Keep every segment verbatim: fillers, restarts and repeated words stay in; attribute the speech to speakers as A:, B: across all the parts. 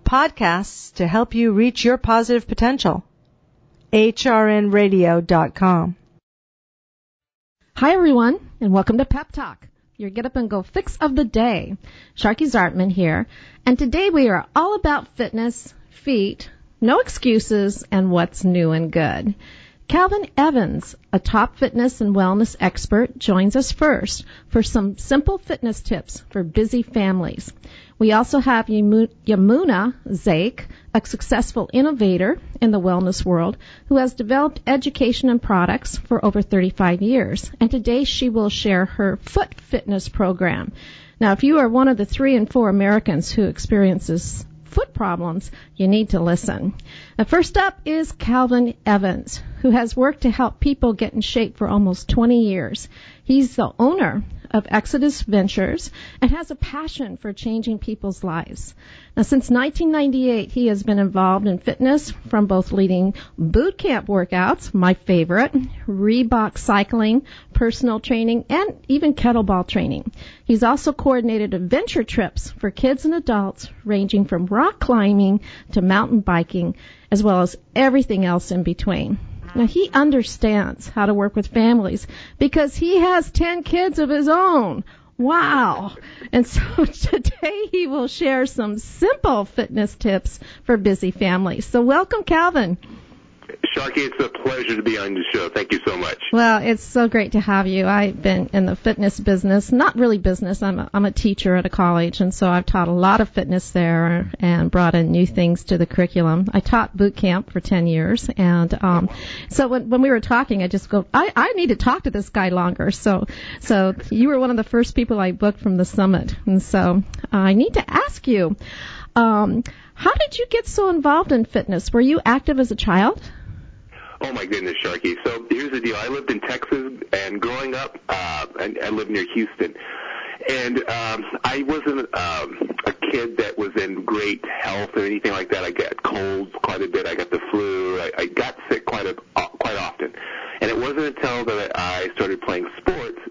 A: podcasts to help you reach your positive potential. H R N radio dot com.
B: Hi, everyone, and welcome to Pep Talk, your Get Up and Go fix of the day. Sharky Zartman here, and today we are all about fitness, feet, no excuses, and what's new and good. Calvin Evans, a top fitness and wellness expert, joins us first for some simple fitness tips for busy families. We also have Yamuna Zake, a successful innovator in the wellness world who has developed education and products for over thirty-five years. And today she will share her foot fitness program. Now, if you are one of the three in four Americans who experiences foot problems, you need to listen. Now, first up is Calvin Evans, who has worked to help people get in shape for almost twenty years. He's the owner of Exodus Ventures and has a passion for changing people's lives. Now, since nineteen ninety-eight, he has been involved in fitness from both leading boot camp workouts, my favorite, Reebok cycling, personal training, and even kettlebell training. He's also coordinated adventure trips for kids and adults, ranging from rock climbing to mountain biking, as well as everything else in between. Now, he understands how to work with families because he has ten kids of his own. Wow. And so today he will share some simple fitness tips for busy families. So welcome, Calvin.
C: Sharky, it's a pleasure to be on the show. Thank you so much.
B: Well, it's so great to have you. I've been in the fitness business, not really business. I'm a, I'm a teacher at a college, and so I've taught a lot of fitness there and brought in new things to the curriculum. I taught boot camp for ten years, and um, so when, when we were talking, I just go, I, I need to talk to this guy longer. So, so you were one of the first people I booked from the summit, and so I need to ask you, um, how did you get so involved in fitness? Were you active as a child?
C: Oh, my goodness, Sharky. So here's the deal. I lived in Texas, and growing up, uh, I, I lived near Houston. And um, I wasn't um, a kid that was in great health or anything like that. I got colds quite a bit. I got the flu. I, I got sick quite a, uh, quite often. And it wasn't until that I started playing sports,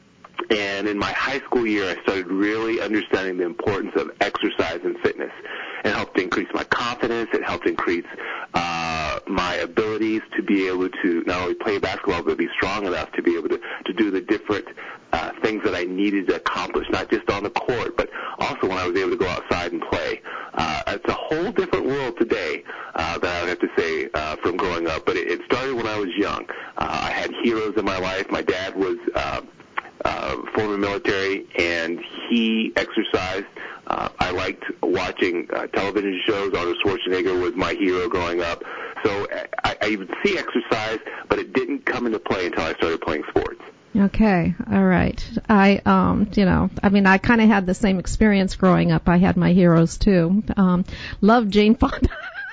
C: and in my high school year, I started really understanding the importance of exercise and fitness. It helped increase my confidence. It helped increase uh, my abilities to be able to not only play basketball, but be strong enough to be able to, to do the different uh, things that I needed to accomplish, not just on the court, but also when I was able to go outside and play. Uh, it's a whole different world today uh, that I would have to say uh, from growing up, but it, it started when I was young. Uh, I had heroes in my life. My dad was uh, uh, former military, and he exercised. Uh, I liked watching uh, television shows. Arnold Schwarzenegger was my hero growing up. So I, I would see exercise, but it didn't come into play until I started playing sports.
B: Okay, all right. I, um, you know, I mean, I kind of had the same experience growing up. I had my heroes too. Um, loved Jane Fonda.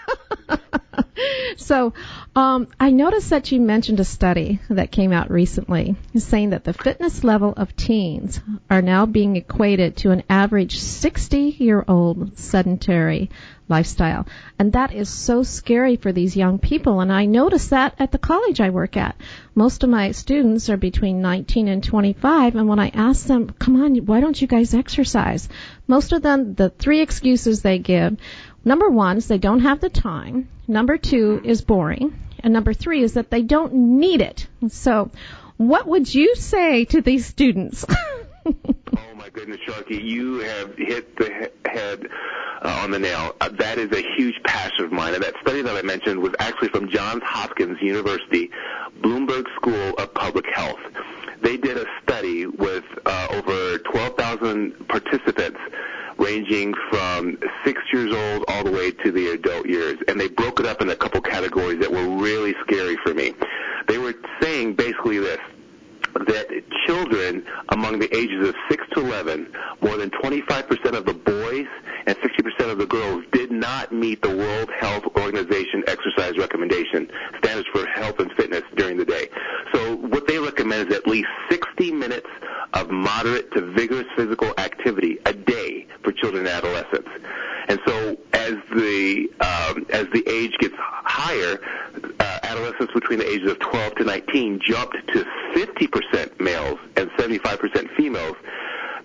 B: So um, I noticed that you mentioned a study that came out recently saying that the fitness level of teens are now being equated to an average sixty-year-old sedentary lifestyle. And that is so scary for these young people. And I noticed that at the college I work at. Most of my students are between nineteen and twenty-five. And when I ask them, come on, why don't you guys exercise? Most of them, the three excuses they give, number one is they don't have the time. Number two is boring. And number three is that they don't need it. So what would you say to these students?
C: Oh, my goodness, Sharky, you have hit the he- head uh, on the nail. Uh, that is a huge passion of mine. And that study that I mentioned was actually from Johns Hopkins University, Bloomberg School of Public Health. They did a study with uh, over twelve thousand participants ranging from six years old all the way to the adult years. And they broke it up in a couple categories that were really scary for me. They were saying basically this, that children among the ages of six to eleven, more than twenty-five percent of the boys and sixty percent of the girls did not meet the World Health Organization exercise recommendation, standards for health and fitness during the day. So what they recommend is at least sixty minutes of moderate to vigorous physical activity a day for children and adolescents. And so as the um, as the age gets higher, uh, adolescents between the ages of twelve to nineteen jumped to fifty percent males and seventy-five percent females.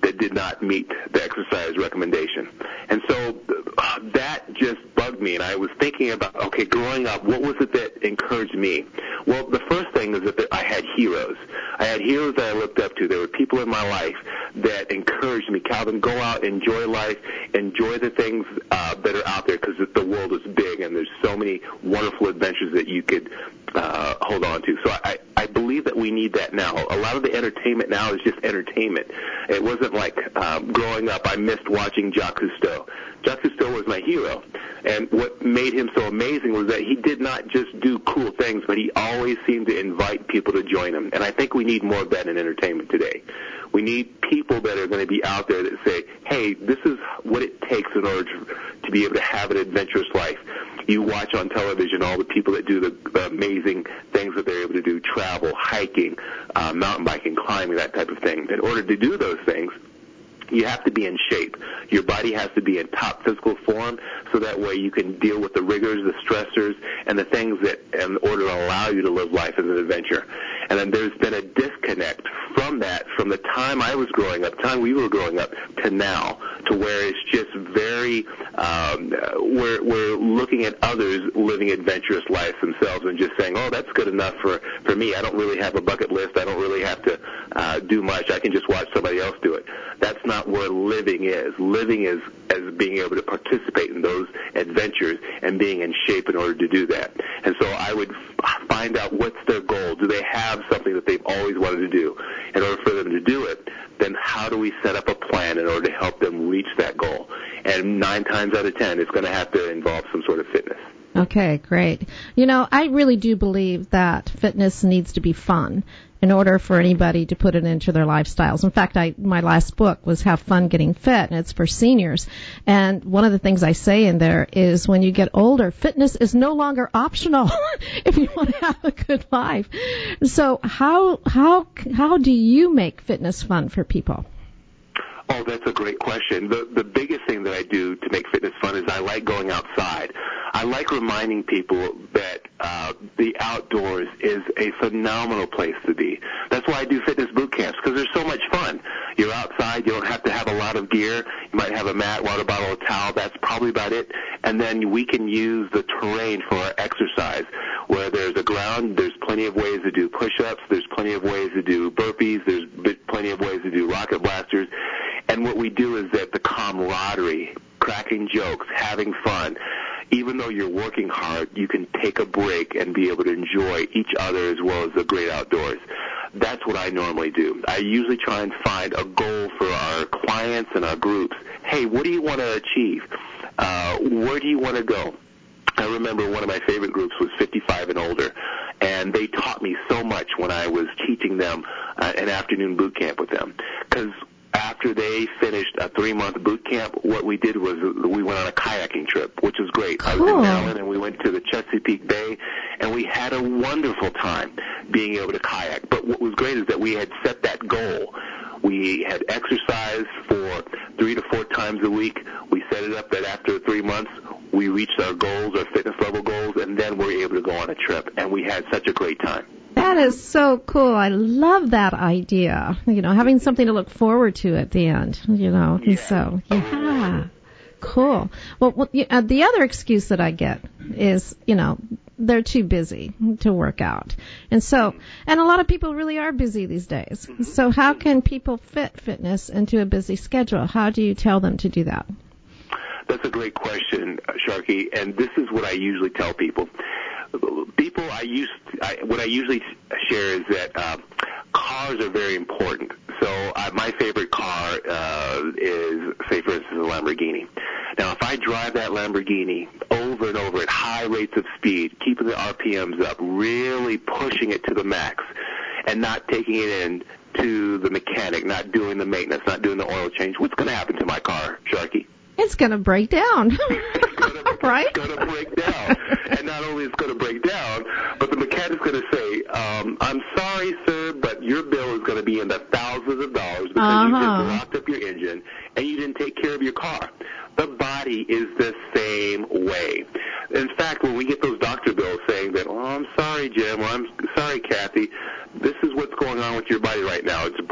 C: that did not meet the exercise recommendation. And so uh, that just bugged me, and I was thinking about, okay, growing up, what was it that encouraged me? Well, the first thing is that I had heroes. I had heroes that I looked up to. There were people in my life that encouraged me, Calvin, go out, enjoy life, enjoy the things uh, that are out there, because the world is big and there's so many wonderful adventures that you could uh, hold on to. So I, I believe that we need that now. A lot of the entertainment now is just entertainment. It wasn't like um, growing up I missed watching Jacques Cousteau. Jacques Cousteau was my hero, and what made him so amazing was that he did not just do cool things, but he always seemed to invite people to join him. And I think we need more of that in entertainment today. We need people that are going to be out there that say, hey, this is what it takes in order to, to be able to have an adventurous life. You watch on television all the people that do the, the amazing things that they're able to do, travel, hiking, uh, mountain biking, climbing, that type of thing. In order to do those things, you have to be in shape. Your body has to be in top physical form, so that way you can deal with the rigors, the stressors, and the things that in order to allow you to live life as an adventure. And then there's been a disconnect from that, from the time I was growing up, the time we were growing up, to now, to where it's just very, um, we're, we're looking at others living adventurous lives themselves and just saying, oh, that's good enough for, for me. I don't really have a bucket list. I don't really have to uh, do much. I can just watch somebody else do it. That's not where living is. Living is as being able to participate in those adventures and being in shape in order to do that. And so I would find out what's their goal. Do they have something that they've always wanted to do? In order for them to do it, then how do we set up a plan in order to help them reach that goal? And nine times out of ten, it's going to have to involve some sort of fitness.
B: Okay, great. You know, I really do believe that fitness needs to be fun in order for anybody to put it into their lifestyles. In fact, I, my last book was Have Fun Getting Fit, and it's for seniors. And one of the things I say in there is when you get older, fitness is no longer optional if you want to have a good life. So how how how do you make fitness fun for people?
C: Oh, that's a great question. The the biggest thing that I do to make fitness fun is I like going outside. I like reminding people that uh, the outdoors is a phenomenal place to be. That's why I do fitness boot camps, because they're so much fun. You're outside. You don't have to have a lot of gear. You might have a mat, water bottle, a towel. That's probably about it. And then we can use the terrain for our exercise. Where there's a ground, there's plenty of ways to do push-ups. There's plenty of ways to do burpees. There's plenty of ways to do rocket blasters. And what we do is that the camaraderie, cracking jokes, having fun, even though you're working hard, you can take a break and be able to enjoy each other as well as the great outdoors. That's what I normally do. I usually try and find a goal for our clients and our groups. Hey, what do you want to achieve? Uh, where do you want to go? I remember one of my favorite groups was fifty-five and older, and they taught me so much when I was teaching them uh, an afternoon boot camp with them. Because after they finished a three-month boot camp, what we did was we went on a kayaking trip, which was great.
B: Cool.
C: I was in Maryland, and we went to the Chesapeake Bay, and we had a wonderful time being able to kayak. But what was great is that we had set that goal. We had exercised for three to four times a week. We set it up that after three months, we reached our goals, our fitness level goals, and then we were able to go on a trip, and we had such a great time.
B: That is so cool. I love that idea. You know, having something to look forward to at the end, you know.
C: Yeah.
B: So, yeah. Cool. Well, well uh, the other excuse that I get is, you know, they're too busy to work out. And so, and a lot of people really are busy these days. So how can people fit fitness into a busy schedule? How do you tell them to do that?
C: That's a great question, Sharky, and this is what I usually tell people. People, I used, I, what I usually share is that uh, cars are very important. So uh, my favorite car uh, is, say, for instance, a Lamborghini. Now, if I drive that Lamborghini over and over at high rates of speed, keeping the R P Ms up, really pushing it to the max, and not taking it in to the mechanic, not doing the maintenance, not doing the oil change, what's going to happen to my car, Sharky?
B: It's going to break down,
C: gonna,
B: right?
C: It's going to break down. And not only is it going to break down, but the mechanic's going to say, um, I'm sorry, sir, but your bill is going to be in the thousands of dollars because
B: uh-huh.
C: you just locked up your engine and you didn't take care of your car. The body is the same way. In fact, when we get those doctor bills saying that, oh, I'm sorry, Jim, or I'm sorry, Kathy, this is what's going on with your body right now. It's breaking down.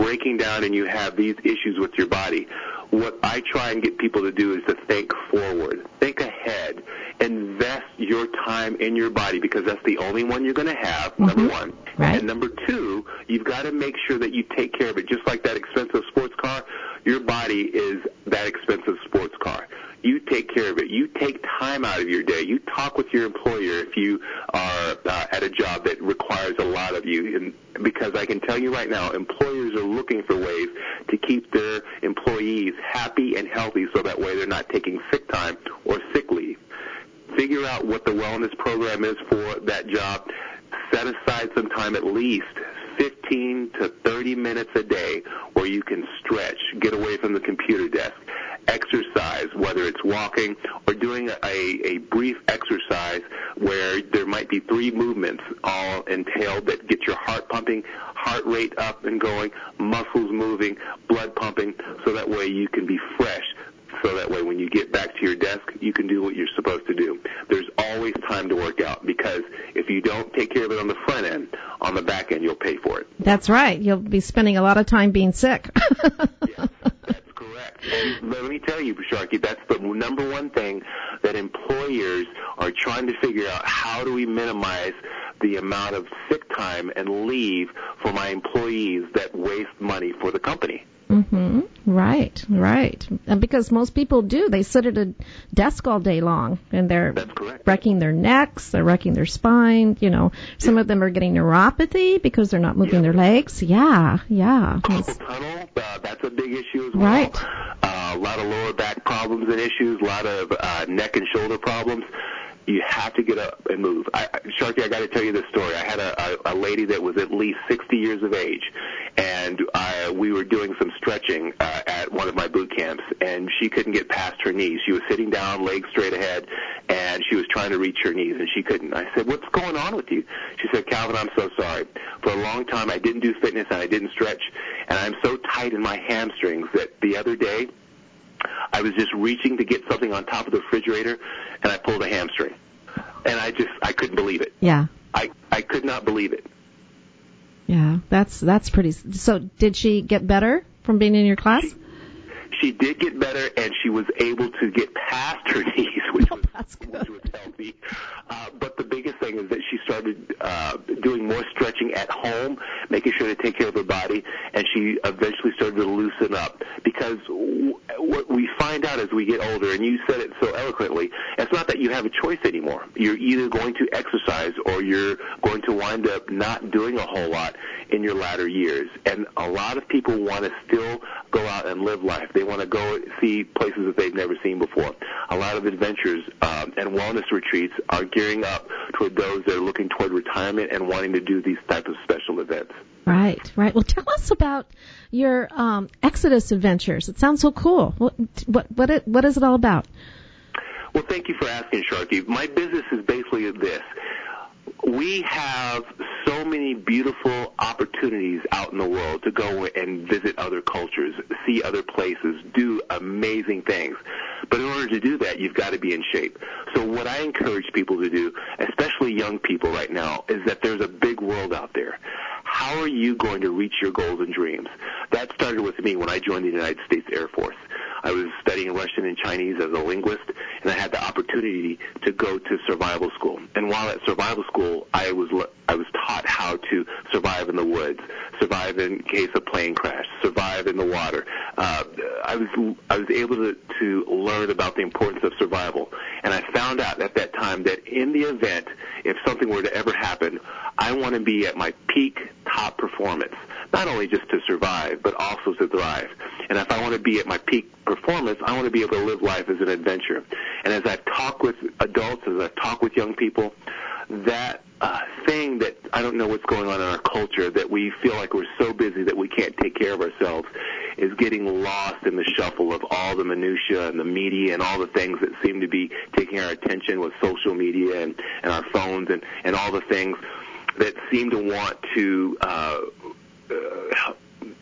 C: down and you have these issues with your body, what I try and get people to do is to think forward, think ahead, invest your time in your body because that's the only one you're going to have, mm-hmm. number one.
B: Right.
C: And number two, you've got to make sure that you take care of it. Just like that expensive sports car, your body is that expensive sports car. You take care of it. You take time out of your day. You talk with your employer if you are uh, at a job that requires a lot of you. And because I can tell you right now, employers are looking for ways to keep their employees happy and healthy so that way they're not taking sick time or sick leave. Figure out what the wellness program is for that job. Set aside some time, at least fifteen to thirty minutes a day where you can stretch, get away from the computer desk, exercise, whether it's walking or doing a, a brief exercise where there might be three movements all entailed that get your heart pumping, heart rate up and going, muscles moving, blood pumping, so that way you can be fresh. So that way when you get back to your desk, you can do what you're supposed to do. There's always time to work out because if you don't take care of it on the front end, on the back end, you'll pay for it.
B: That's right. You'll be spending a lot of time being sick.
C: Yes, that's correct. And let me tell you, Sharky, that's the number one thing that employers are trying to figure out. How do we minimize the amount of sick time and leave for my employees that waste money for the company?
B: Mm-hmm. Right, right. And because most people do, they sit at a desk all day long, and they're wrecking their necks, they're wrecking their spine. You know, some yeah. of them are getting neuropathy because they're not moving yeah. their legs. Yeah, yeah.
C: Carpal tunnel, uh, that's a big issue as well.
B: Right.
C: Uh, a lot of lower back problems and issues, a lot of uh, neck and shoulder problems. You have to get up and move. I, Sharky, I got to tell you this story. I had a, a, a lady that was at least sixty years of age, and I, we were doing some stretching uh, at one of my boot camps, and she couldn't get past her knees. She was sitting down, legs straight ahead, and she was trying to reach her knees, and she couldn't. I said, "What's going on with you?" She said, "Calvin, I'm so sorry. For a long time, I didn't do fitness, and I didn't stretch, and I'm so tight in my hamstrings that the other day, I was just reaching to get something on top of the refrigerator, and I pulled a hamstring. And I just, I couldn't believe it.
B: Yeah.
C: I, I could not believe it.
B: Yeah, that's that's pretty. So did she get better from being in your class?
C: She, she did get better, and she was able to get past her knees, which,
B: oh,
C: was,
B: that's good.
C: which was healthy. Uh, but the biggest thing is that she started uh, doing more stretching at home, making sure to take care of her body, and she eventually started to loosen up. Because w- what we find out as we get older, and you said it so eloquently, it's not that you have a choice anymore. You're either going to exercise or you're going to wind up not doing a whole lot in your latter years. And a lot of people want to still go out and live life. They want to go see places that they've never seen before. A lot of adventures um, and wellness retreats are gearing up toward those that are looking toward retirement and wanting to do these types of special events.
B: Right, right. Well, tell us about your um, Exodus adventures. It sounds so cool. What what what, it, what is it all about?
C: Well, thank you for asking, Sharky. My business is basically this. We have so many beautiful opportunities out in the world to go and visit other cultures, see other places, do amazing things. But in order to do that, you've got to be in shape. So what I encourage people to do, especially young people right now, is that there's a big world out there. How are you going to reach your goals and dreams? That started with me when I joined the United States Air Force. I was studying Russian and Chinese as a linguist, and I had the opportunity to go to survival school. And while at survival school, I was I was taught how to survive in the woods, survive in case of plane crash, survive in the water. Uh, I was I was able to, to learn about the importance of survival. And I found out at that time that in the event, if something were to ever happen, I want to be at my peak top performance, not only just to survive, but also to thrive. And if I want to be at my peak performance, I want to be able to live life as an adventure. And as I've talked with adults, as I've talked with young people, that uh, thing that I don't know what's going on in our culture, that we feel like we're so busy that we can't take care of ourselves, is getting lost in the shuffle of all the minutia and the media and all the things that seem to be taking our attention with social media and, and our phones and, and all the things that seem to want to uh, uh,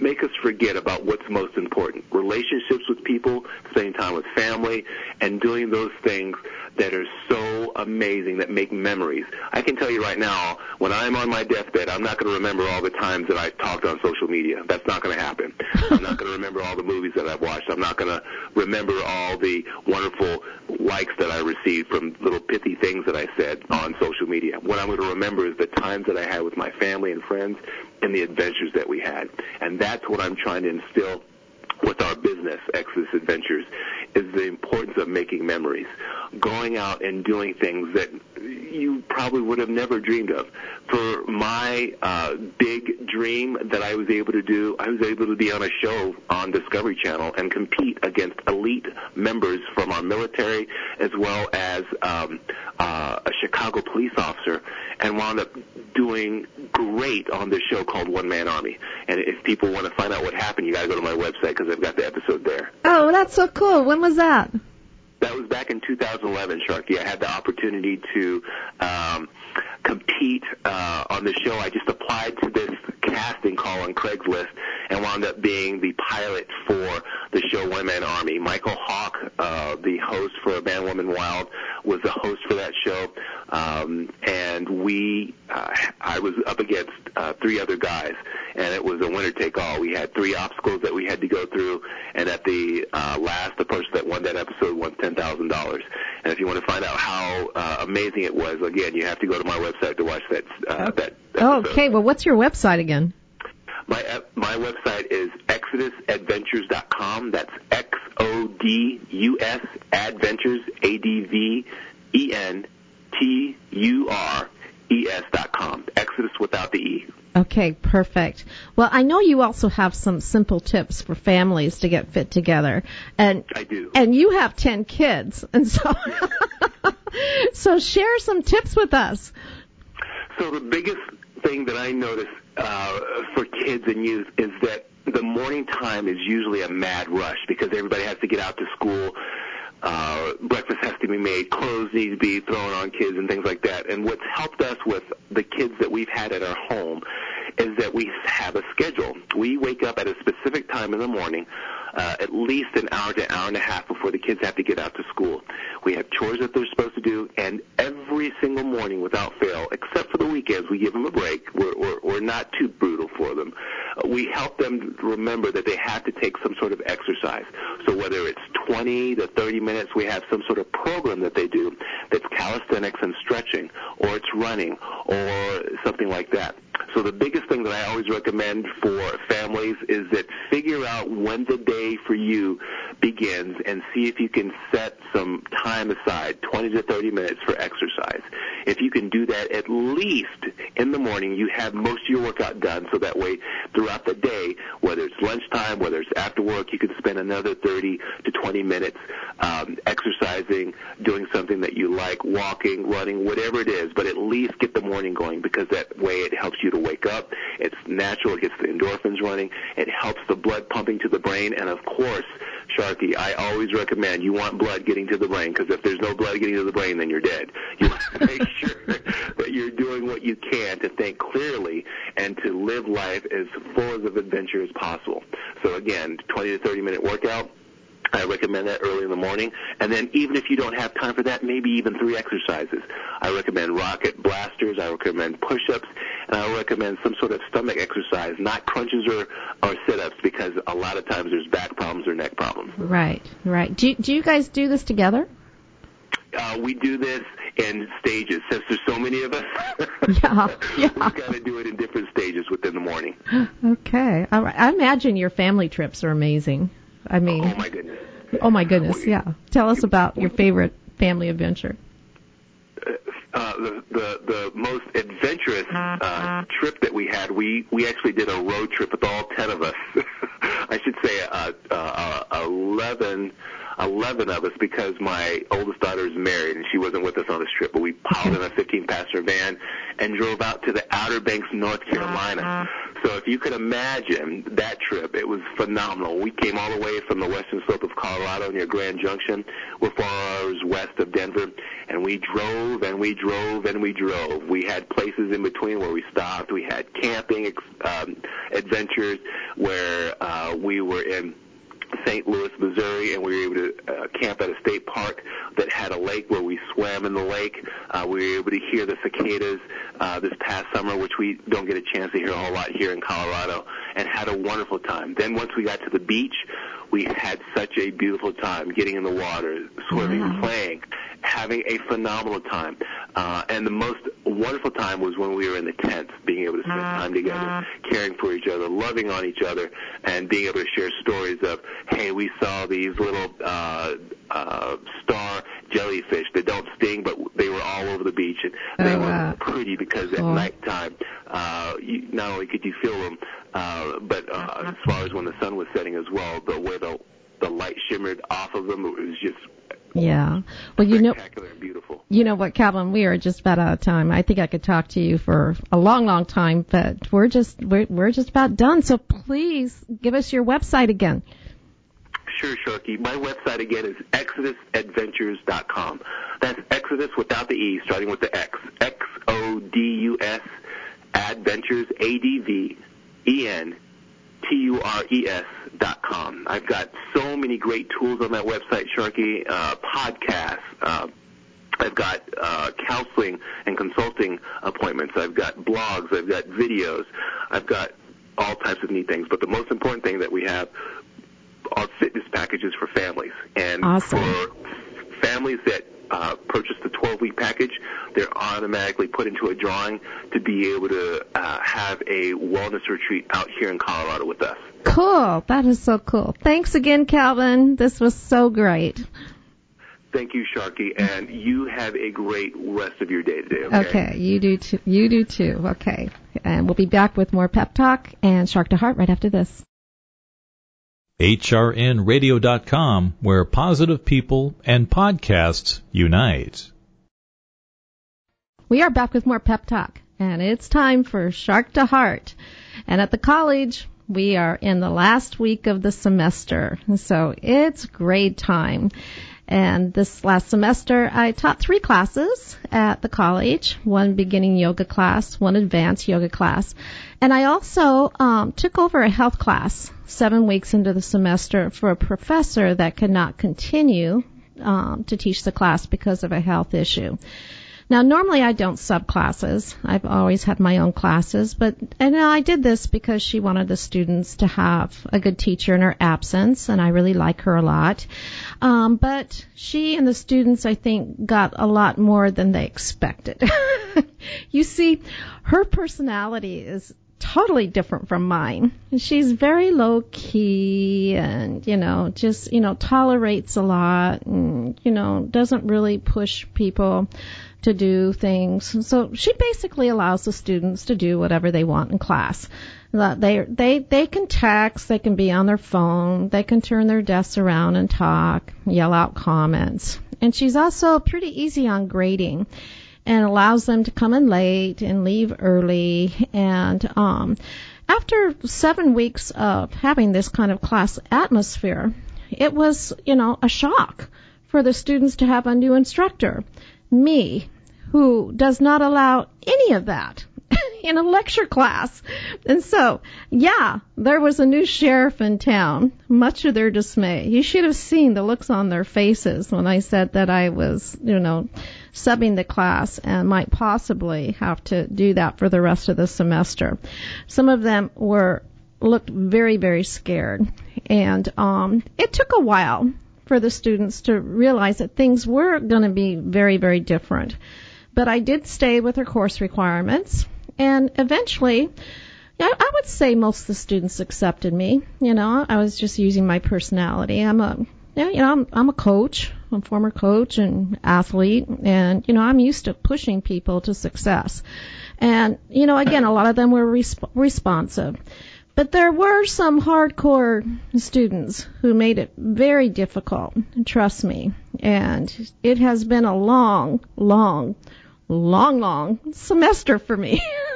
C: make us forget about what's most important. Relationships with people, spending time with family, and doing those things that are so amazing, that make memories. I can tell you right now, when I'm on my deathbed, I'm not going to remember all the times that I talked on social media. That's not going to happen. I'm not going to remember all the movies that I've watched. I'm not going to remember all the wonderful likes that I received from little pithy things that I said on social media. What I'm going to remember is the times that I had with my family and friends and the adventures that we had. And that's what I'm trying to instill with our business, Exodus Adventures, is the importance of making memories, going out and doing things that you probably would have never dreamed of. For my uh, big dream that I was able to do, I was able to be on a show on Discovery Channel and compete against elite members from our military as well as um, uh, a Chicago police officer, and wound up doing great on this show called One Man Army. And if people want to find out what happened, you got to go to my website because I've got the episode there.
B: Oh, that's so cool. When was that?
C: That was back in two thousand eleven, Sharky. I had the opportunity to um, compete uh, on the show. I just applied to this casting call on Craigslist and wound up being the pilot for the show One Man Army. Michael Hawk, uh, the host for Man, Woman, Wild, was the host for that show. Um, and we, uh, I was up against uh, three other guys, and it was a winner-take-all. We had three obstacles that we had to go through, and at the uh, last, the person that won that episode won ten thousand dollars. And if you want to find out how uh, amazing it was, again, you have to go to my website to watch that. Uh, that episode.
B: Okay, well, what's your website again?
C: My uh, my website is exodus adventures dot com. That's X O D U S Adventures, A D V E N T U R E S dot com. Exodus without the E.
B: Okay, perfect. Well, I know you also have some simple tips for families to get fit together. And
C: I do.
B: And you have ten kids. And so so share some tips with us.
C: So the biggest thing that I notice uh, for kids and youth is that the morning time is usually a mad rush because everybody has to get out to school. Uh, breakfast has to be made, clothes need to be thrown on kids and things like that. And what's helped us with the kids that we've had at our home is that we have a schedule. We wake up at a specific time in the morning, uh, at least an hour to an hour and a half before the kids have to get out to school. We have chores that they're supposed to do, and every single morning without fail, except for the weekends, we give them a break. We're, we're, we're not too brutal for them. Uh, we help them remember that they have to take some sort of exercise. So whether it's twenty to thirty minutes, we have some sort of program that they do that's calisthenics and stretching, or it's running, or something like that. So the biggest thing that I always recommend for families is that figure out when the day for you begins and see if you can set some time aside, twenty to thirty minutes for exercise. If you can do that at least in the morning, you have most of your workout done, so that way throughout the day, whether it's lunchtime, whether it's after work, you can spend another thirty to twenty minutes um, exercising, doing something that you like, walking, running, whatever it is, but at least get the morning going because that way it helps you to wake up. It's natural. It gets the endorphins running. It helps the blood pumping to the brain. And, of course, Sharky, I always recommend you want blood getting to the brain because if there's no blood getting to the brain, then you're dead. You want to make sure that you're doing what you can to think clearly and to live life as full of adventure as possible. So, again, twenty to thirty minute workout. I recommend that early in the morning. And then even if you don't have time for that, maybe even three exercises. I recommend rocket blasters. I recommend push-ups. And I recommend some sort of stomach exercise, not crunches or, or sit-ups, because a lot of times there's back problems or neck problems.
B: Right, right. Do, do you guys do this together?
C: Uh, we do this in stages. Since there's so many of us,
B: yeah, yeah.
C: we've got to do it in different stages within the morning.
B: Okay. All right. I imagine your family trips are amazing. I mean,
C: oh my goodness.
B: Oh my goodness, yeah. Tell us about your favorite family adventure.
C: Uh, the, the the most adventurous uh, trip that we had, we, we actually did a road trip with all ten of us. I should say uh, uh, uh, eleven, eleven of us because my oldest daughter is married and she wasn't with us on this trip. But we piled in a fifteen-passenger van and drove out to the Outer Banks, North Carolina. So if you could imagine that trip, it was phenomenal. We came all the way from the western slope of Colorado near Grand Junction. We're four hours west of Denver, and we drove and we drove and we drove. We had places in between where we stopped. We had camping um, adventures where uh, we were in Saint Louis, Missouri, and we were able to uh, camp at a state park that had a lake where we swam in the lake. Uh, we were able to hear the cicadas uh, this past summer, which we don't get a chance to hear a whole lot here in Colorado, and had a wonderful time. Then once we got to the beach, we had such a beautiful time getting in the water, swimming, wow. playing, having a phenomenal time. Uh, and the most wonderful time was when we were in the tents, being able to spend time together, caring for each other, loving on each other, and being able to share stories of, hey, we saw these little uh, uh, star jellyfish that don't sting, but they were all over the beach, and they oh, wow. were pretty because cool. at nighttime, uh, you, not only could you feel them, uh, but uh, as far as when the sun was setting as well, the way the the light shimmered off of them, it was just
B: yeah. Well, you know,
C: spectacular and beautiful.
B: You know what, Calvin? We are just about out of time. I think I could talk to you for a long, long time, but we're just we're we're just about done. So please give us your website again.
C: Sure, Sharky. My website again is exodus adventures dot com. That's Exodus without the E, starting with the X. X O D U S Adventures, A D V E N T U R E S dot com. I've got so many great tools on that website, Sharky. Uh, podcasts. Uh, I've got uh, counseling and consulting appointments. I've got blogs. I've got videos. I've got all types of neat things. But the most important thing that we have are fitness packages for families. And
B: awesome.
C: for families that uh, purchase the twelve-week package, they're automatically put into a drawing to be able to uh, have a wellness retreat out here in Colorado with us.
B: Cool. That is so cool. Thanks again, Calvin. This was so great.
C: Thank you, Sharky, and you have a great rest of your day today, okay?
B: Okay, you do too. You do too. Okay. And we'll be back with more Pep Talk and Shark to Heart right after this.
D: H R N radio dot com, where positive people and podcasts unite.
B: We are back with more Pep Talk, and it's time for Shark to Heart. And at the college, we are in the last week of the semester, so it's grade time. And this last semester, I taught three classes at the college, one beginning yoga class, one advanced yoga class. And I also um, took over a health class seven weeks into the semester for a professor that could not continue um, to teach the class because of a health issue. Now, normally I don't sub classes. I've always had my own classes, but and I did this because she wanted the students to have a good teacher in her absence, and I really like her a lot. Um, but she and the students, I think, got a lot more than they expected. You see, her personality is totally different from mine. She's very low key and, you know, just, you know, tolerates a lot and, you know, doesn't really push people to do things. So she basically allows the students to do whatever they want in class. They they they can text, they can be on their phone, they can turn their desks around and talk, yell out comments. And she's also pretty easy on grading and allows them to come in late and leave early. And um, after seven weeks of having this kind of class atmosphere, it was, you know, a shock for the students to have a new instructor, me, who does not allow any of that in a lecture class. And so, yeah, there was a new sheriff in town, much to their dismay. You should have seen the looks on their faces when I said that I was, you know, subbing the class and might possibly have to do that for the rest of the semester. Some of them were looked very, very scared. And um, it took a while for the students to realize that things were going to be very, very different. But I did stay with her course requirements, and eventually, I, I would say most of the students accepted me. You know, I was just using my personality. I'm a, you know, I'm, I'm a coach. I'm a former coach and athlete, and, you know, I'm used to pushing people to success. And, you know, again, a lot of them were resp- responsive. But there were some hardcore students who made it very difficult, trust me. And it has been a long, long, long, long semester for me.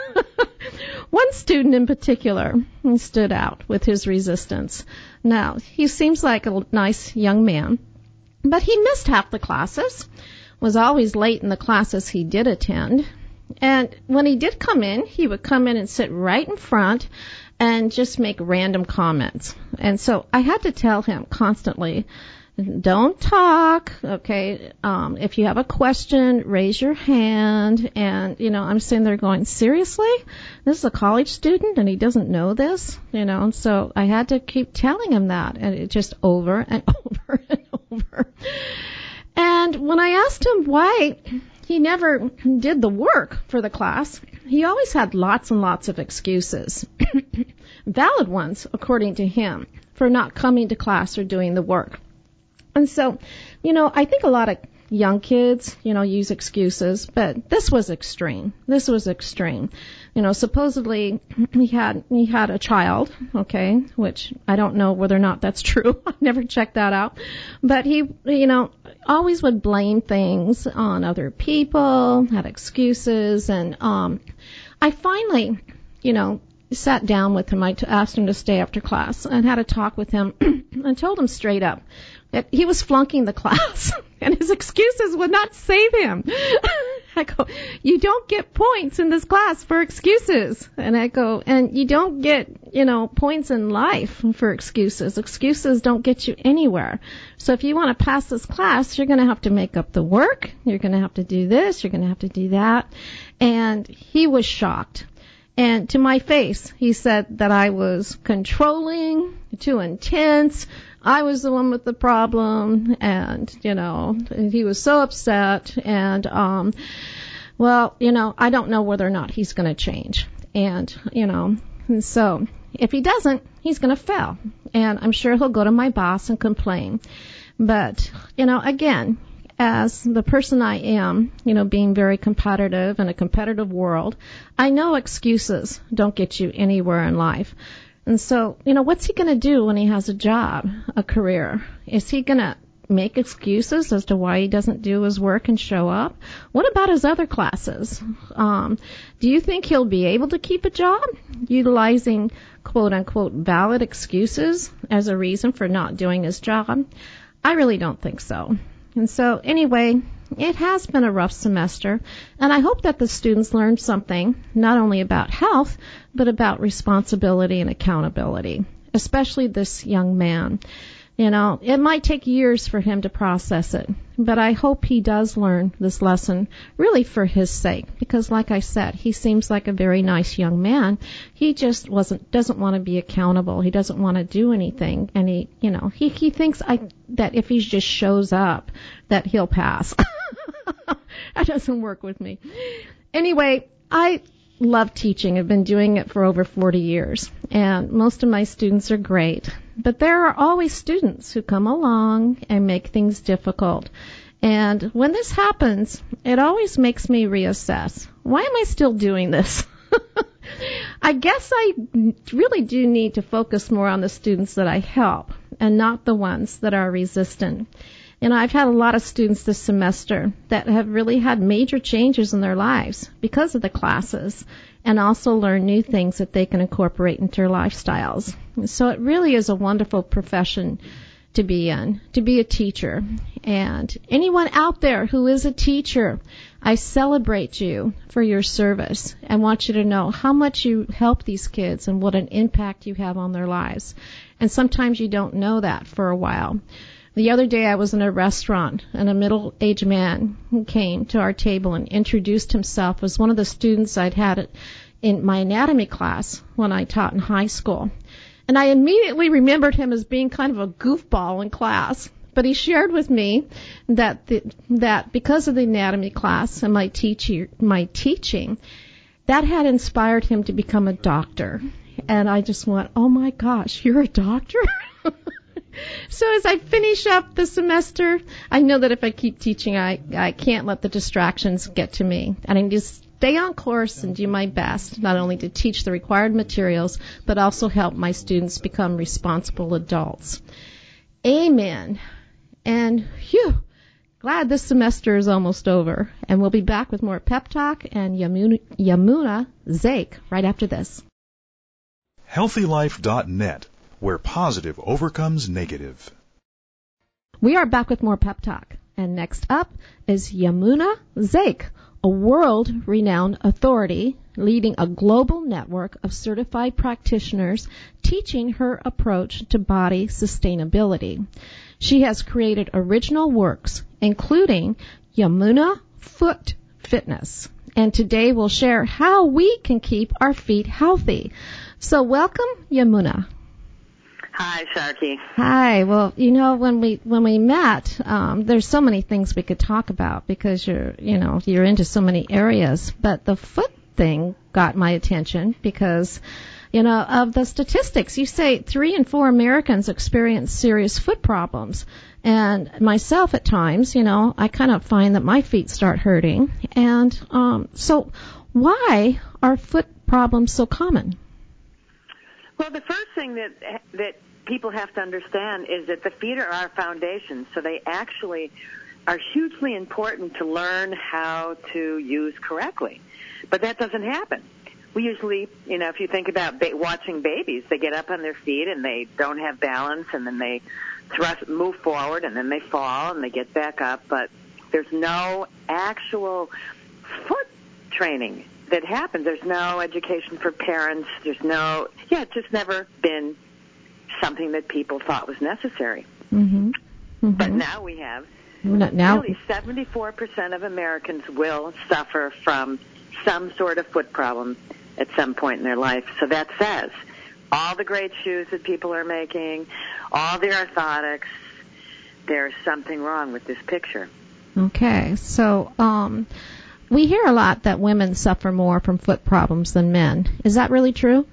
B: One student in particular stood out with his resistance. Now, he seems like a nice young man, but he missed half the classes. was always late in the classes he did attend. And when he did come in, he would come in and sit right in front and just make random comments. And so I had to tell him constantly, don't talk, okay? Um, if you have a question, raise your hand. And, you know, I'm sitting there going, seriously? This is a college student and he doesn't know this? You know, and so I had to keep telling him that, and it just over and over and over. And when I asked him why he never did the work for the class, he always had lots and lots of excuses, valid ones, according to him, for not coming to class or doing the work. And so, you know, I think a lot of young kids, you know, use excuses, but this was extreme. This was extreme. You know, supposedly he had he had a child, okay, which I don't know whether or not that's true. I've never checked that out. But he, you know, always would blame things on other people, had excuses, and um I finally, you know, sat down with him. I t- asked him to stay after class and had a talk with him and told him straight up that he was flunking the class and his excuses would not save him. I go, you don't get points in this class for excuses. And I go, and you don't get, you know, points in life for excuses. Excuses don't get you anywhere. So if you want to pass this class, you're going to have to make up the work. You're going to have to do this. You're going to have to do that. And he was shocked. And to my face, he said that I was controlling, too intense. I was the one with the problem, and, you know, and he was so upset. And, um, well, you know, I don't know whether or not he's going to change. And, you know, and so if he doesn't, he's going to fail. And I'm sure he'll go to my boss and complain. But, you know, again, as the person I am, you know, being very competitive in a competitive world, I know excuses don't get you anywhere in life. And so, you know, what's he going to do when he has a job, a career? Is he going to make excuses as to why he doesn't do his work and show up? What about his other classes? Um, do you think he'll be able to keep a job utilizing quote-unquote valid excuses as a reason for not doing his job? I really don't think so. And so, anyway, it has been a rough semester, and I hope that the students learned something, not only about health, but about responsibility and accountability, especially this young man. You know, it might take years for him to process it, but I hope he does learn this lesson really for his sake, because like I said, he seems like a very nice young man. He just wasn't, doesn't want to be accountable. He doesn't want to do anything, and he, you know, he, he thinks I, that if he just shows up, that he'll pass. That doesn't work with me. Anyway, I love teaching. I've been doing it for over forty years, and most of my students are great. But there are always students who come along and make things difficult. And when this happens, it always makes me reassess. Why am I still doing this? I guess I really do need to focus more on the students that I help and not the ones that are resistant. You know, I've had a lot of students this semester that have really had major changes in their lives because of the classes, and also learn new things that they can incorporate into their lifestyles. So it really is a wonderful profession to be in, to be a teacher. And anyone out there who is a teacher, I celebrate you for your service and want you to know how much you help these kids and what an impact you have on their lives. And sometimes you don't know that for a while. The other day I was in a restaurant, and a middle-aged man came to our table and introduced himself as one of the students I'd had in my anatomy class when I taught in high school. And I immediately remembered him as being kind of a goofball in class. But he shared with me that the, that because of the anatomy class and my, teacher, my teaching, that had inspired him to become a doctor. And I just went, oh, my gosh, you're a doctor? So as I finish up the semester, I know that if I keep teaching, I, I can't let the distractions get to me. And I need to stay on course and do my best, not only to teach the required materials, but also help my students become responsible adults. Amen. And phew, glad this semester is almost over. And we'll be back with more Pep Talk and Yamuna, Yamuna Zake right after this.
E: healthy life dot net, where positive overcomes negative.
B: We are back with more Pep Talk. And next up is Yamuna Zaik, a world-renowned authority leading a global network of certified practitioners teaching her approach to body sustainability. She has created original works, including Yamuna Foot Fitness. And today we'll share how we can keep our feet healthy. So welcome, Yamuna.
F: Hi, Sharky.
B: Hi. Well, you know, when we when we met, um, there's so many things we could talk about because you're, you know, you're into so many areas. But the foot thing got my attention because, you know, of the statistics, you say three in four Americans experience serious foot problems. And myself at times, you know, I kind of find that my feet start hurting. And um, so why are foot problems so common?
F: Well, the first thing that that people have to understand is that the feet are our foundation, so they actually are hugely important to learn how to use correctly. But that doesn't happen. We usually, you know, if you think about ba- watching babies, they get up on their feet and they don't have balance, and then they thrust, move forward, and then they fall and they get back up. But there's no actual foot training that happens. There's no education for parents. There's no, yeah, it's just never been something that people thought was necessary.
B: Mm-hmm. Mm-hmm.
F: But now we have.
B: Now,
F: really, seventy-four percent of Americans will suffer from some sort of foot problem at some point in their life. So that says all the great shoes that people are making, all the orthotics, there's something wrong with this picture.
B: Okay, so um, we hear a lot that women suffer more from foot problems than men. Is that really true?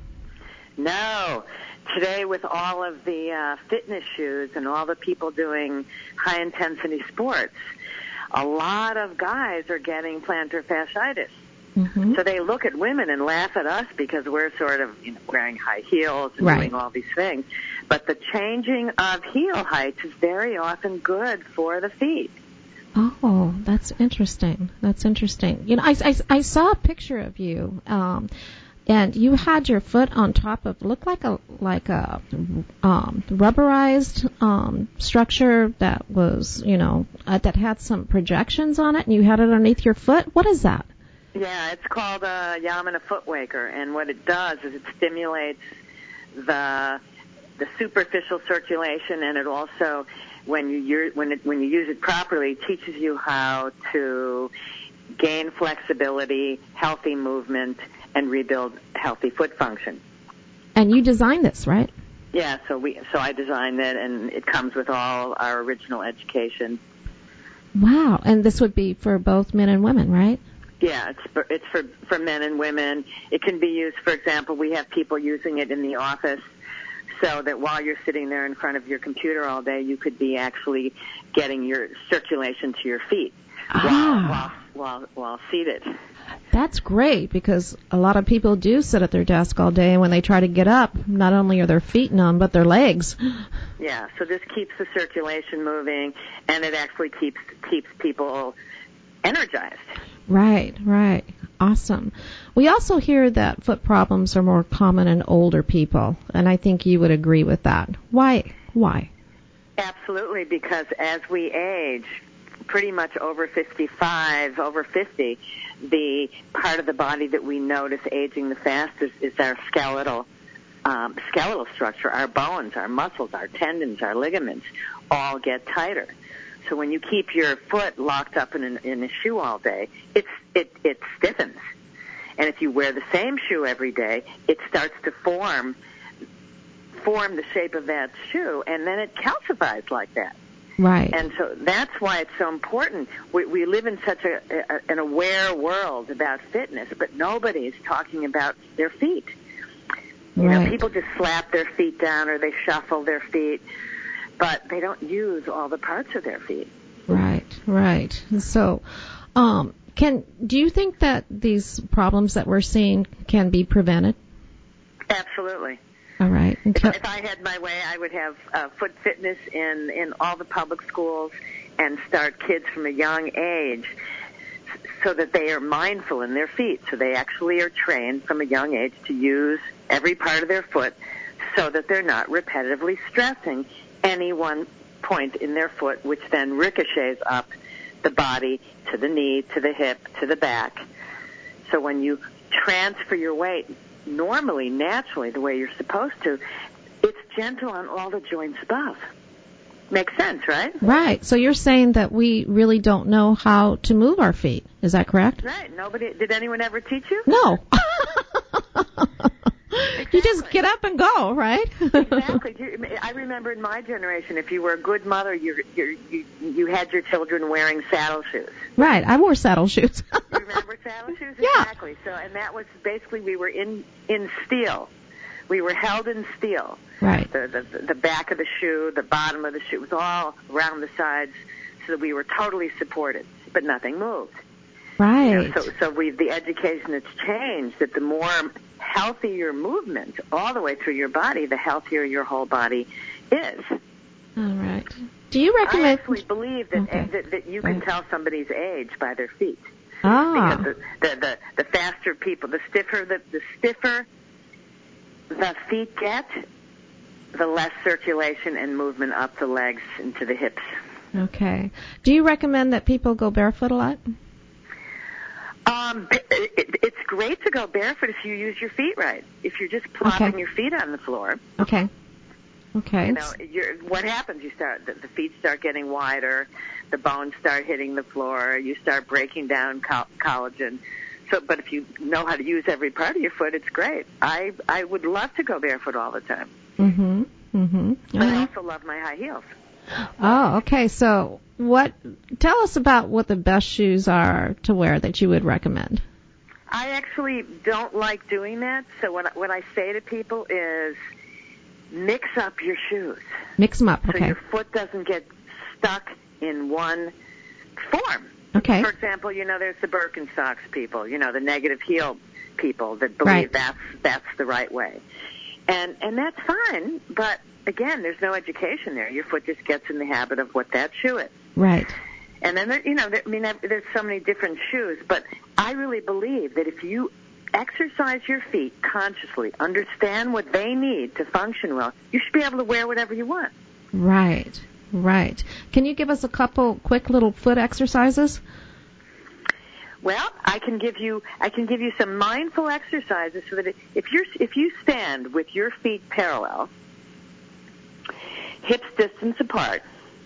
F: No. Today, with all of the uh, fitness shoes and all the people doing high-intensity sports, a lot of guys are getting plantar fasciitis.
B: Mm-hmm.
F: So they look at women and laugh at us because we're sort of, you know, wearing high heels and
B: right.
F: doing all these things. But the changing of heel height is very often good for the feet.
B: Oh, that's interesting. That's interesting. You know, I, I, I saw a picture of you, um, and you had your foot on top of looked like a like a um, rubberized um, structure that was, you know, uh, that had some projections on it, and you had it underneath your foot. What is that?
F: Yeah, it's called a Yamuna Foot Waker, and what it does is it stimulates the the superficial circulation, and it also, when you use, when it, when you use it properly, teaches you how to gain flexibility, healthy movement, and rebuild healthy foot function.
B: And you designed this, right?
F: Yeah, so we so I designed it, and it comes with all our original education.
B: Wow, and this would be for both men and women, right?
F: Yeah, it's for, it's for, for men and women. It can be used, for example, we have people using it in the office so that while you're sitting there in front of your computer all day, you could be actually getting your circulation to your feet
B: ah.
F: while, while, while, while seated.
B: That's great because a lot of people do sit at their desk all day, and when they try to get up, not only are their feet numb, but their legs.
F: Yeah, so this keeps the circulation moving, and it actually keeps keeps people energized.
B: Right, right. Awesome. We also hear that foot problems are more common in older people, and I think you would agree with that. Why? Why?
F: Absolutely, because as we age, pretty much over fifty-five, over fifty, the part of the body that we notice aging the fastest is our skeletal um, skeletal structure. Our bones, our muscles, our tendons, our ligaments all get tighter. So when you keep your foot locked up in, an, in a shoe all day, it's, it, it stiffens. And if you wear the same shoe every day, it starts to form form the shape of that shoe, and then it calcifies like that.
B: Right.
F: And so that's why it's so important. We, we live in such a, a, an aware world about fitness, but nobody is talking about their feet. You
B: right.
F: know, people just slap their feet down or they shuffle their feet, but they don't use all the parts of their feet.
B: Right, right. So, um, can do you think that these problems that we're seeing can be prevented?
F: Absolutely.
B: All right.
F: If, if I had my way, I would have uh, foot fitness in, in all the public schools and start kids from a young age so that they are mindful in their feet. So they actually are trained from a young age to use every part of their foot so that they're not repetitively stressing any one point in their foot, which then ricochets up the body to the knee, to the hip, to the back. So when you transfer your weight normally, naturally, the way you're supposed to, it's gentle on all the joints above. Makes sense, right?
B: Right. So you're saying that we really don't know how to move our feet. Is that correct?
F: Right. Nobody, did anyone ever teach you?
B: No.
F: Exactly.
B: You just get up and go, right?
F: Exactly. I remember in my generation, if you were a good mother, you you you you had your children wearing saddle shoes.
B: Right. I wore saddle shoes.
F: You remember saddle shoes?
B: Yeah.
F: Exactly. So, and that was basically we were in in steel. We were held in steel.
B: Right.
F: The, the the back of the shoe, the bottom of the shoe, it was all around the sides, so that we were totally supported, but nothing moved.
B: Right.
F: You know, so so we the education has changed that the more healthy your movement all the way through your body, the healthier your whole body is.
B: All right. Do you recommend?
F: I actually believe that
B: Okay.
F: that, that you can
B: Right.
F: tell somebody's age by their feet.
B: Ah.
F: Because the, the the the faster people, the stiffer the the stiffer the feet get, the less circulation and movement up the legs into the hips.
B: Okay. Do you recommend that people go barefoot a lot?
F: Um, it, it, it's great to go barefoot if you use your feet right. If you're just plopping
B: Okay.
F: your feet on the floor,
B: Okay. Okay.
F: you know, you're, what happens? You start the, the feet start getting wider, the bones start hitting the floor, you start breaking down co- collagen. So, but if you know how to use every part of your foot, it's great. I I would love to go barefoot all the time.
B: Mhm. Mhm.
F: But
B: All
F: I
B: right.
F: also love my high heels.
B: Oh, okay. So, what? Tell us about what the best shoes are to wear that you would recommend.
F: I actually don't like doing that. So what I- what I say to people is, mix up your shoes.
B: Mix them up.
F: So
B: Okay.
F: your foot doesn't get stuck in one form.
B: Okay.
F: For example, you know, there's the Birkenstocks people, you know, the negative heel people that believe
B: Right.
F: that's that's the right way. And and that's fine, but again, there's no education there. Your foot just gets in the habit of what that shoe is.
B: Right.
F: And then, there, you know, there, I mean, there's so many different shoes, but I really believe that if you exercise your feet consciously, understand what they need to function well, you should be able to wear whatever you want.
B: Right. Right. Can you give us a couple quick little foot exercises?
F: Well, I can give you I can give you some mindful exercises so that if you're if you stand with your feet parallel, hips distance apart,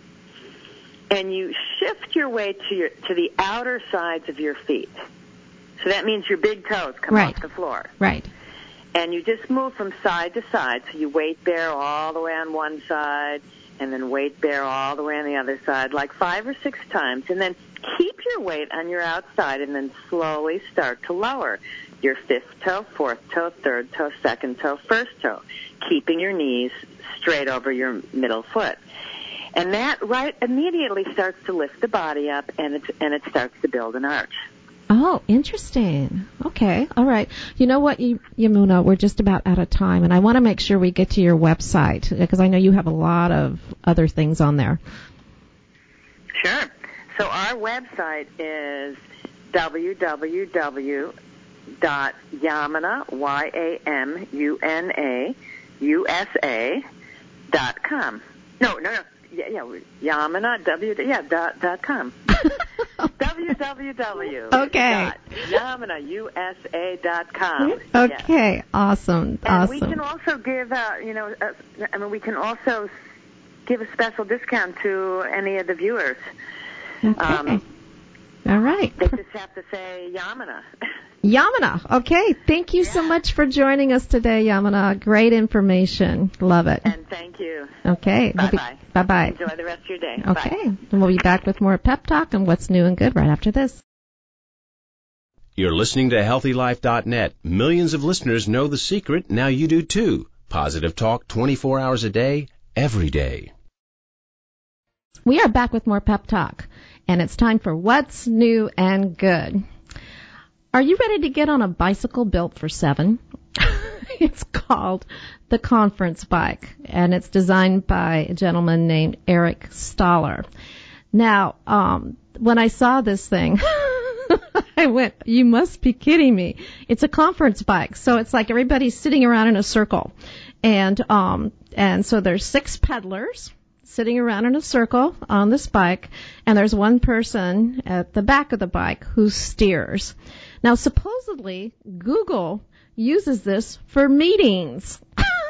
F: and you shift your weight to your to the outer sides of your feet. So that means your big toes come
B: Right.
F: off the floor.
B: Right.
F: And you just move from side to side. So you weight bear all the way on one side, and then weight bear all the way on the other side, like five or six times. And then keep your weight on your outside, and then slowly start to lower your fifth toe, fourth toe, third toe, second toe, first toe, keeping your knees straight over your middle foot. And that right immediately starts to lift the body up, and it, and it starts to build an arch.
B: Oh, interesting. Okay. All right. You know what, Yamuna, we're just about out of time, and I want to make sure we get to your website because I know you have a lot of other things on there.
F: Sure. So our website is w w w dot yamuna, Y A M U N A, U S A, dot com. No, no, no. Yeah, yeah, Yamuna, W, yeah, dot, dot com. w w w
B: Okay.
F: dot yamuna u s a dot com.
B: Okay.
F: Yes.
B: Awesome.
F: And
B: awesome.
F: we can also give, uh, you know, uh, I mean, we can also give a special discount to any of the viewers.
B: Okay.
F: Um,
B: All right.
F: They just have to say Yamuna.
B: Yamuna. Okay. Thank you so
F: Yeah.
B: much for joining us today, Yamuna. Great information. Love it.
F: And thank you.
B: Okay. We'll be-
F: Bye-bye.
B: Bye-bye.
F: Enjoy the rest of your day.
B: Okay.
F: Bye.
B: And we'll be back with more Pep Talk and what's new and good right after this.
G: You're listening to healthy life dot net. Millions of listeners know the secret. Now you do too. Positive talk twenty-four hours a day, every day.
B: We are back with more Pep Talk, and it's time for What's New and Good. Are you ready to get on a bicycle built for seven? It's called the Conference Bike, and it's designed by a gentleman named Eric Stoller. Now, um, when I saw this thing, I went, you must be kidding me. It's a conference bike, so it's like everybody's sitting around in a circle. And um, and so there's six pedalers. sitting around in a circle on this bike, and there's one person at the back of the bike who steers. Now, supposedly, Google uses this for meetings.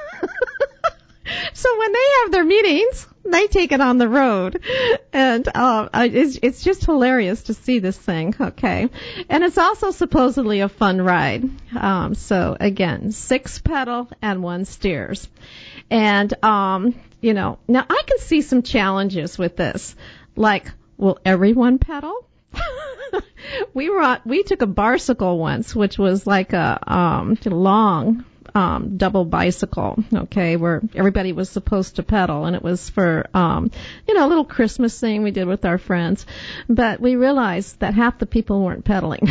B: So when they have their meetings, they take it on the road. And uh, it's, it's just hilarious to see this thing, okay? And it's also supposedly a fun ride. Um, so, again, six pedal and one steers. And, um, you know, now I can see some challenges with this. Like, will everyone pedal? we were on, we took a barcycle once, which was like a um, long Um, double bicycle, okay, where everybody was supposed to pedal, and it was for, um, you know, a little Christmas thing we did with our friends. But we realized that half the people weren't pedaling.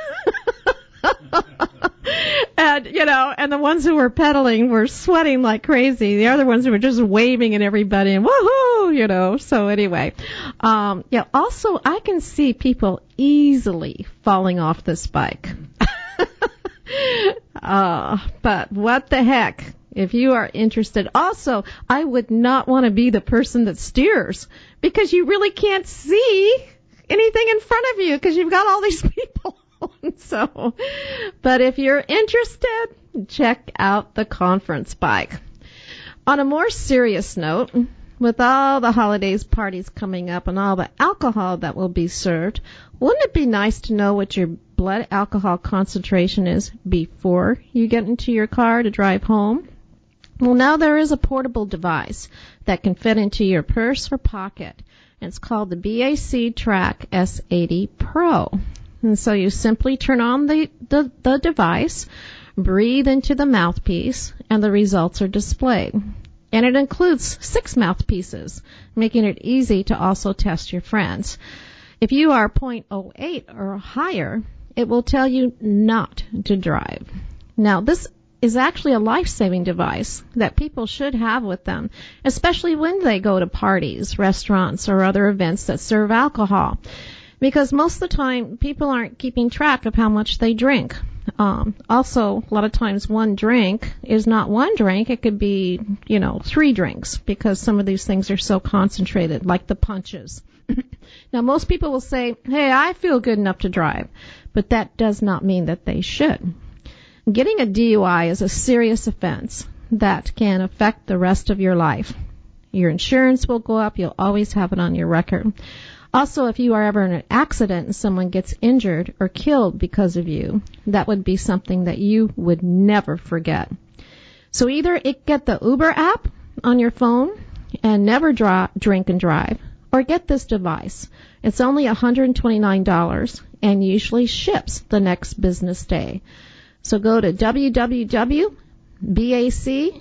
B: And, you know, and the ones who were pedaling were sweating like crazy. The other ones were just waving at everybody and woohoo, you know. So anyway, um, yeah, also I can see people easily falling off this bike. Uh, but what the heck, if you are interested. Also, I would not want to be the person that steers, because you really can't see anything in front of you because you've got all these people. So, but if you're interested, check out the conference bike. On a more serious note, with all the holidays parties coming up and all the alcohol that will be served, wouldn't it be nice to know what your blood alcohol concentration is before you get into your car to drive home? Well, now there is a portable device that can fit into your purse or pocket. And it's called the B A C Track S eighty Pro. And so you simply turn on the, the, the device, breathe into the mouthpiece, and the results are displayed. And it includes six mouthpieces, making it easy to also test your friends. If you are zero point zero eight or higher, it will tell you not to drive. Now, this is actually a life-saving device that people should have with them, especially when they go to parties, restaurants, or other events that serve alcohol, because most of the time people aren't keeping track of how much they drink. Um, also, a lot of times one drink is not one drink. It could be, you know, three drinks, because some of these things are so concentrated, like the punches. Now, most people will say, hey, I feel good enough to drive, but that does not mean that they should. Getting a D U I is a serious offense that can affect the rest of your life. Your insurance will go up. You'll always have it on your record. Also, if you are ever in an accident and someone gets injured or killed because of you, that would be something that you would never forget. So either it, get the Uber app on your phone and never dra- drink and drive, or get this device. It's only one hundred twenty-nine dollars and usually ships the next business day. So go to w w w dot bac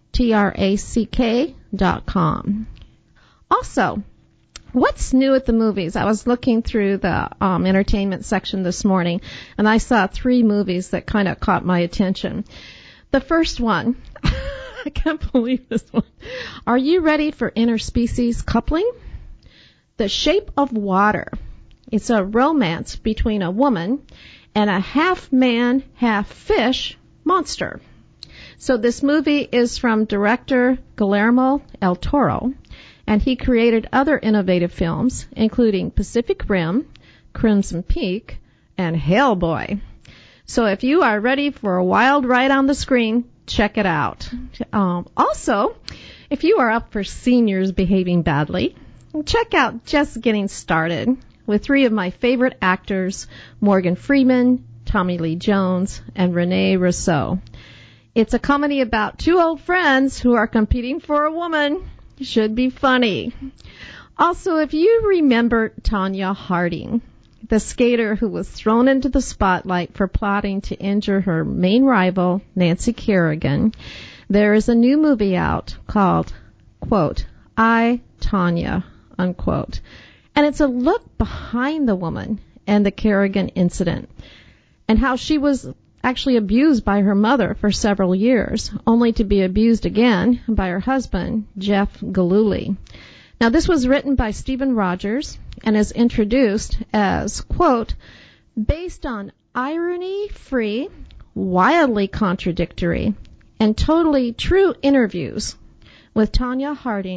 B: track dot com. Also, what's new at the movies? I was looking through the um, entertainment section this morning, and I saw three movies that kind of caught my attention. The first one, I can't believe this one. Are you ready for interspecies coupling? The Shape of Water. It's a romance between a woman and a half-man, half-fish monster. So this movie is from director Guillermo del Toro, and he created other innovative films, including Pacific Rim, Crimson Peak, and Hellboy. So if you are ready for a wild ride on the screen, check it out. Um, also, if you are up for seniors behaving badly, check out Just Getting Started with three of my favorite actors, Morgan Freeman, Tommy Lee Jones, and Rene Russo. It's a comedy about two old friends who are competing for a woman. Should be funny. Also, if you remember Tonya Harding, the skater who was thrown into the spotlight for plotting to injure her main rival, Nancy Kerrigan, there is a new movie out called, quote, I, Tonya, unquote. And it's a look behind the woman and the Kerrigan incident, and how she was actually abused by her mother for several years, only to be abused again by her husband, Jeff Gillooly. Now, this was written by Stephen Rogers and is introduced as, quote, based on irony-free, wildly contradictory, and totally true interviews with Tonya Harding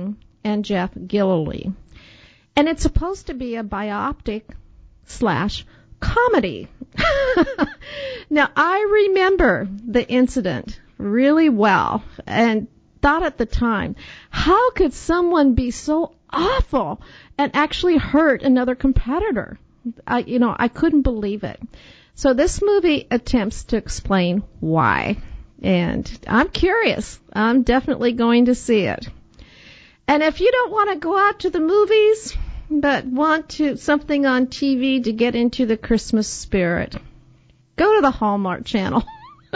B: and Jeff Gillooly. And it's supposed to be a biopic slash comedy. Now, I remember the incident really well and thought at the time, how could someone be so awful and actually hurt another competitor? I, you know, I couldn't believe it. So this movie attempts to explain why. And I'm curious. I'm definitely going to see it. And if you don't want to go out to the movies, but want to something on T V to get into the Christmas spirit, go to the Hallmark Channel.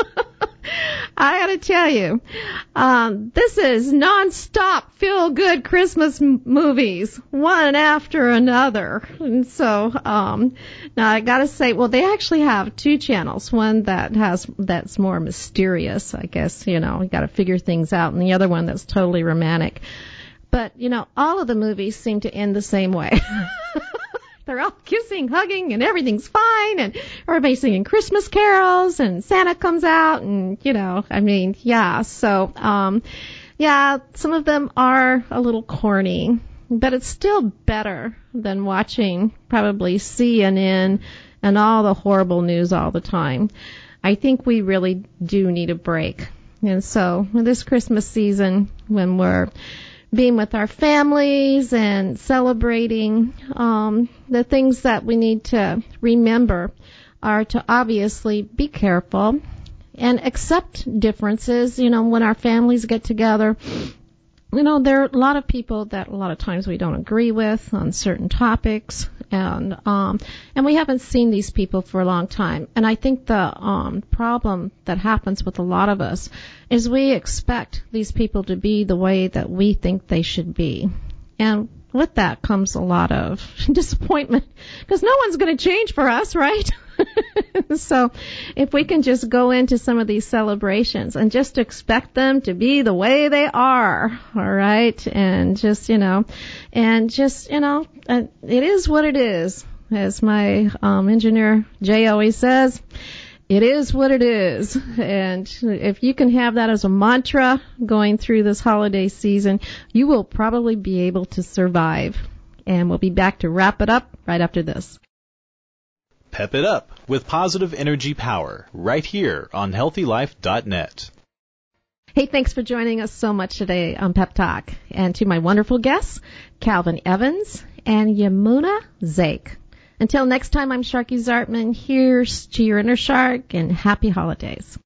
B: I gotta tell you, um, this is non-stop feel-good Christmas m- movies, one after another. And so, um, now I gotta say, well, they actually have two channels. One that has, that's more mysterious, I guess, you know, you gotta figure things out, and the other one that's totally romantic. But, you know, all of the movies seem to end the same way. They're all kissing, hugging, and everything's fine, and everybody's singing Christmas carols, and Santa comes out, and, you know, I mean, yeah. So, um, yeah, some of them are a little corny, but it's still better than watching probably C N N and all the horrible news all the time. I think we really do need a break. And so this Christmas season, when we're being with our families and celebrating, um, the things that we need to remember are to obviously be careful and accept differences. You know, when our families get together, you know, there are a lot of people that a lot of times we don't agree with on certain topics, and um, and we haven't seen these people for a long time. And I think the um, problem that happens with a lot of us is we expect these people to be the way that we think they should be. And with that comes a lot of disappointment, because no one's going to change for us, right? So if we can just go into some of these celebrations and just expect them to be the way they are, all right, and just, you know, and just, you know, it is what it is. As my um, engineer Jay always says, it is what it is. And if you can have that as a mantra going through this holiday season, you will probably be able to survive. And we'll be back to wrap it up right after this.
D: Pep it up with positive energy power right here on healthy life dot net.
B: Hey, thanks for joining us so much today on Pep Talk. And to my wonderful guests, Calvin Evans and Yamuna Zake. Until next time, I'm Sharky Zartman. Here's to your inner shark, and happy holidays.